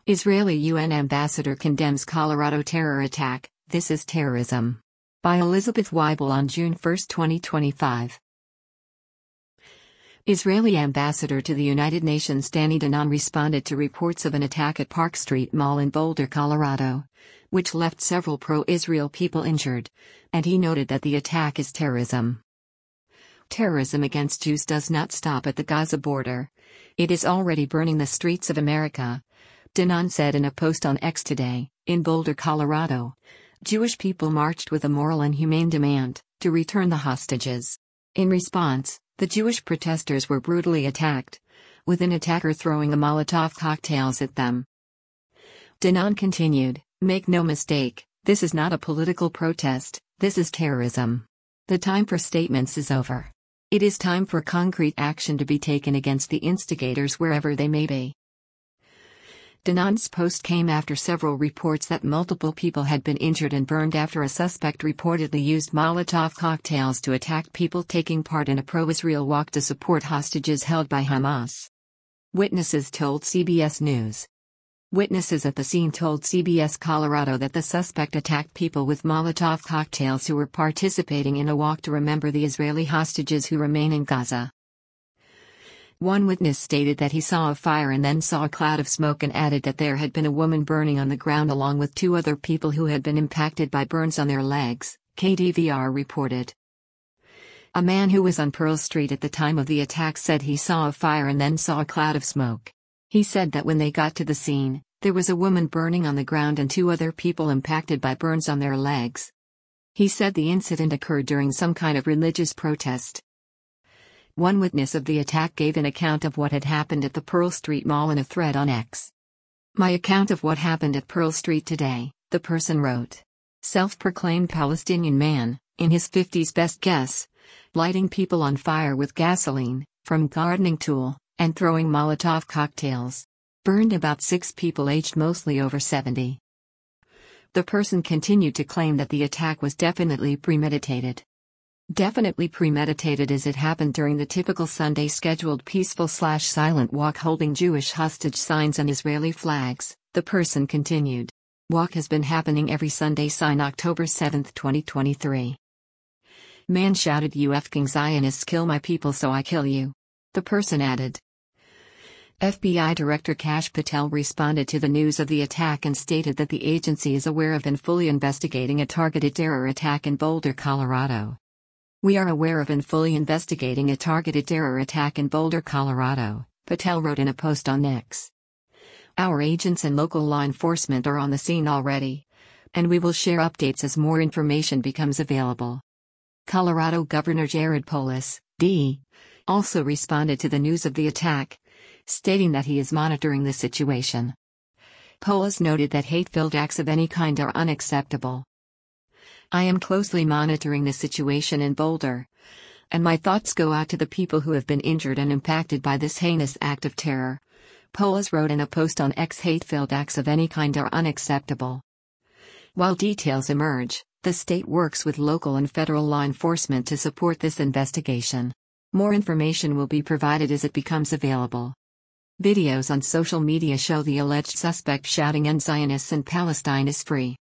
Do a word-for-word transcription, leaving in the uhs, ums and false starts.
Israeli U N ambassador condemns Colorado terror attack, "This is terrorism." By Elizabeth Weibel on June first, twenty twenty-five. Israeli ambassador to the United Nations Danny Danon responded to reports of an attack at Park Street Mall in Boulder, Colorado, which left several pro-Israel people injured, and he noted that the attack is terrorism. Terrorism against Jews does not stop at the Gaza border. It is already burning the streets of America, Danon said in a post on X today. In Boulder, Colorado, Jewish people marched with a moral and humane demand to return the hostages. In response, the Jewish protesters were brutally attacked, with an attacker throwing a Molotov cocktails at them. Danon continued, "Make no mistake, this is not a political protest, this is terrorism. The time for statements is over. It is time for concrete action to be taken against the instigators wherever they may be." Danon's post came after several reports that multiple people had been injured and burned after a suspect reportedly used Molotov cocktails to attack people taking part in a pro-Israel walk to support hostages held by Hamas. Witnesses told C B S News. Witnesses at the scene told C B S Colorado that the suspect attacked people with Molotov cocktails who were participating in a walk to remember the Israeli hostages who remain in Gaza. One witness stated that he saw a fire and then saw a cloud of smoke and added that there had been a woman burning on the ground along with two other people who had been impacted by burns on their legs, K D V R reported. A man who was on Pearl Street at the time of the attack said he saw a fire and then saw a cloud of smoke. He said that when they got to the scene, there was a woman burning on the ground and two other people impacted by burns on their legs. He said the incident occurred during some kind of religious protest. One witness of the attack gave an account of what had happened at the Pearl Street Mall in a thread on X. "My account of what happened at Pearl Street today," the person wrote. Self-proclaimed Palestinian man, in his fifties best guess, lighting people on fire with gasoline, from gardening tool, and throwing Molotov cocktails. Burned about six people aged mostly over seventy. The person continued to claim that the attack was definitely premeditated. Definitely premeditated as it happened during the typical Sunday scheduled peaceful-slash-silent walk holding Jewish hostage signs and Israeli flags, the person continued. Walk has been happening every Sunday sign October seventh, twenty twenty-three. Man shouted, "You F-king Zionists, kill my people so I kill you." The person added. F B I Director Kash Patel responded to the news of the attack and stated that the agency is aware of and fully investigating a targeted terror attack in Boulder, Colorado. "We are aware of and fully investigating a targeted terror attack in Boulder, Colorado," Patel wrote in a post on X. "Our agents and local law enforcement are on the scene already, and we will share updates as more information becomes available." Colorado Governor Jared Polis, D, also responded to the news of the attack, stating that he is monitoring the situation. Polis noted that hate-filled acts of any kind are unacceptable. "I am closely monitoring the situation in Boulder, and my thoughts go out to the people who have been injured and impacted by this heinous act of terror," Polis wrote in a post on X. Hate-filled acts of any kind are unacceptable. While details emerge, the state works with local and federal law enforcement to support this investigation. More information will be provided as it becomes available. Videos on social media show the alleged suspect shouting, "End Zionists and Palestine is free."